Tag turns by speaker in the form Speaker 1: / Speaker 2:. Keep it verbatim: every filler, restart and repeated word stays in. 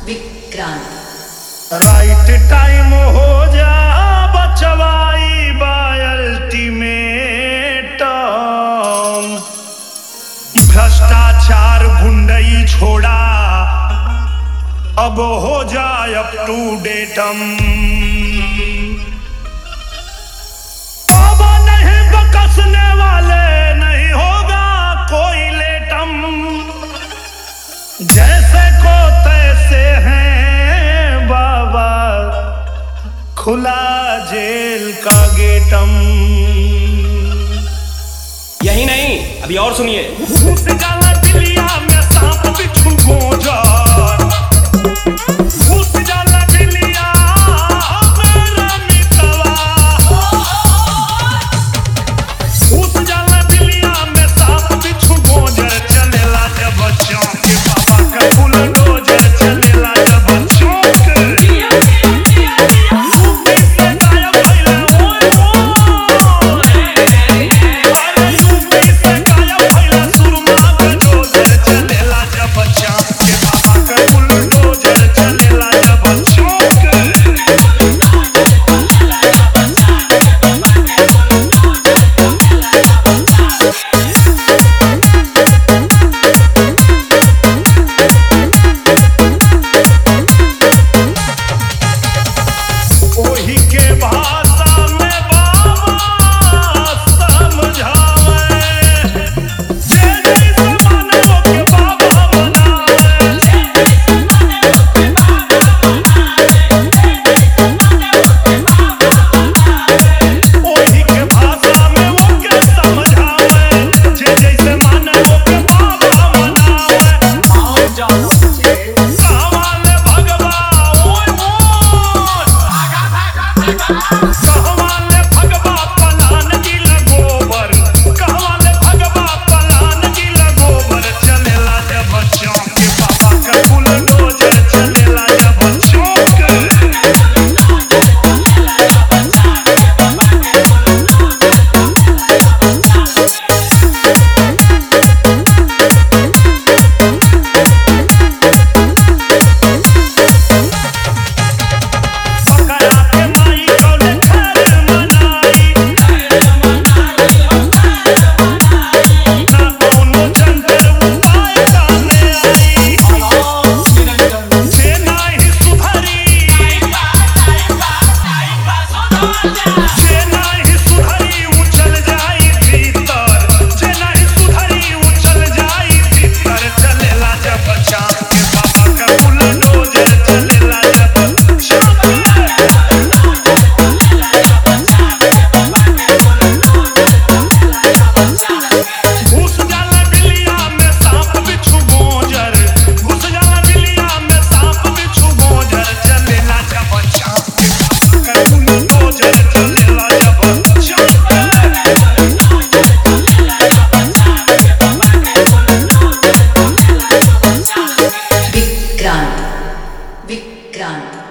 Speaker 1: Vikrant.
Speaker 2: Right time हो जा Bachwai by ultimate, भ्रष्टाचार गुंडई छोड़ा अब हो जाए अप टू डेटम। अब नहीं बकसने वाले नहीं होगा कोई लेटम, जैसे को तैसे हैं बाबा खुला जेल का गेटम।
Speaker 3: यही नहीं, अभी और सुनिए।
Speaker 2: घुस जाला दिलिया में सांप बिच्छू गोंजार, घुस जाला दिलिया मेरा मितवा, घुस जाला दिलिया में सांप बिच्छू गोंजार। चलेला जब बच्चों के पापा का बुलडोजर, चलेला जब बच्चों के
Speaker 1: विक्रांत।